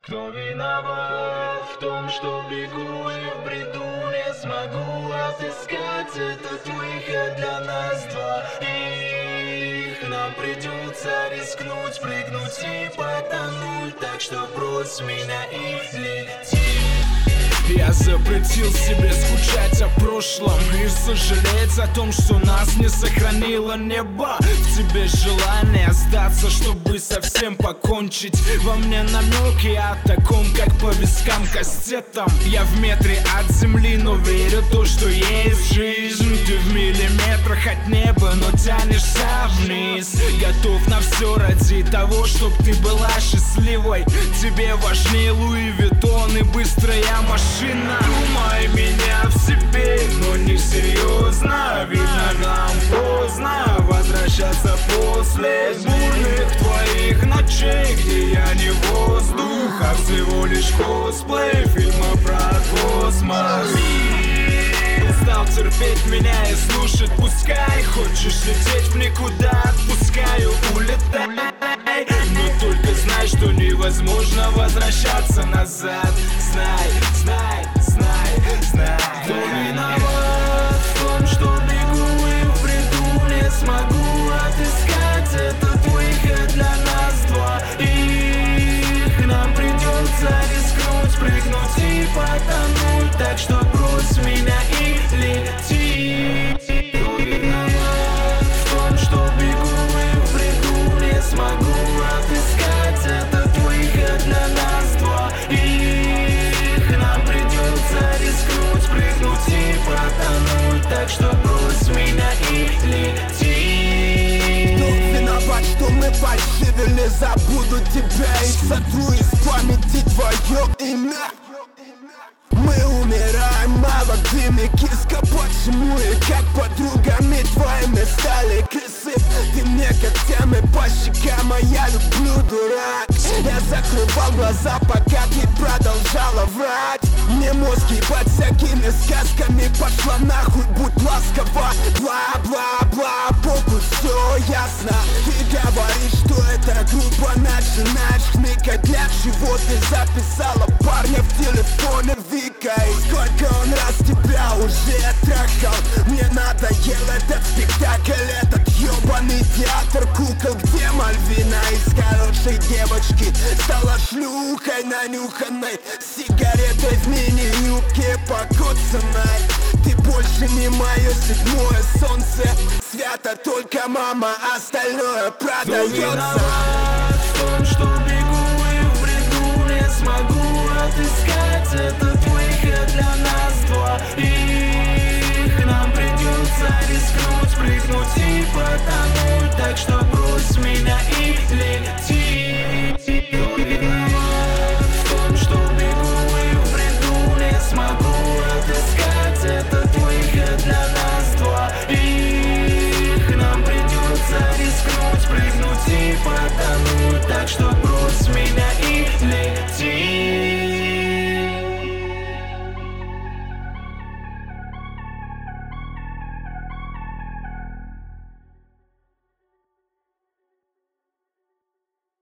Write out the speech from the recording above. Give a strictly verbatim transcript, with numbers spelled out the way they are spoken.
Кто виноват в том, что бегу и в бреду не смогу отыскать этот выход для нас двоих? Нам придется рискнуть, прыгнуть и потонуть, так что брось меня и лети. Я запретил себе скучать о прошлом и сожалеть о том, что нас не сохранило небо. В тебе желание сдаться, чтобы совсем покончить. Во мне намеки о таком, как по вискам кастетом. Я в метре от земли, но верю то, что есть жизнь. Ты в миллиметрах от неба, но тянешься вниз. Готов на все ради того, чтоб ты была счастливой. Тебе важнее Луи Виттон и быстрая машина. Думай меня в себе, но не серьезно. Видно, нам поздно возвращаться после бурных твоих ночей, где я не воздух, а всего лишь косплей фильма про космос. Устал терпеть меня и слушать, пускай. Хочешь лететь в никуда, отпускаю, улетай. Но только знай, что невозможно возвращаться назад. Знай, знай, знай, знай. Кто виноват в том, что бегу и в бреду не смогу отыскать этот выход для нас двоих? Нам придется рискнуть, прыгнуть и потонуть, так что брось меня и лети. Кто виноват в том, что бегу и в бреду не смогу отыскать этот выход для нас двоих? Нам придется рискнуть, прыгнуть и потонуть, так что брось меня и лети. Кто виноват, что мы фальшивили? Забуду тебя и сотру из памяти твое имя. Мы умираем молодыми, киска, почему и как подругами твоими стали крысы? Ты мне когтями по щекам, а я люблю, дурак. Я закрывал глаза, пока ты продолжала врать. Мне мозги под всякими сказками, пошла нахуй, будь ласкова. Бла-бла-бла, Богу все ясно. Ты говоришь, что это грубо, начинаешь хныкать. Для чего ты записала парня в телефоне Вика? И сколько он раз тебя уже трахал? Мне надоел этот спектакль, этот ёбаный театр кукол. Где Мальвина из хорошей девочки стала шлюхой нанюханной, сигаретой в мини-юбке покоцанной? Ты больше не мое седьмое солнце, свято только мама, остальное продается. Кто виноват в том, что бегу и в бреду не смогу отыскать этот выход для нас двоих? Нам придется рискнуть, прыгнуть и потонуть, так что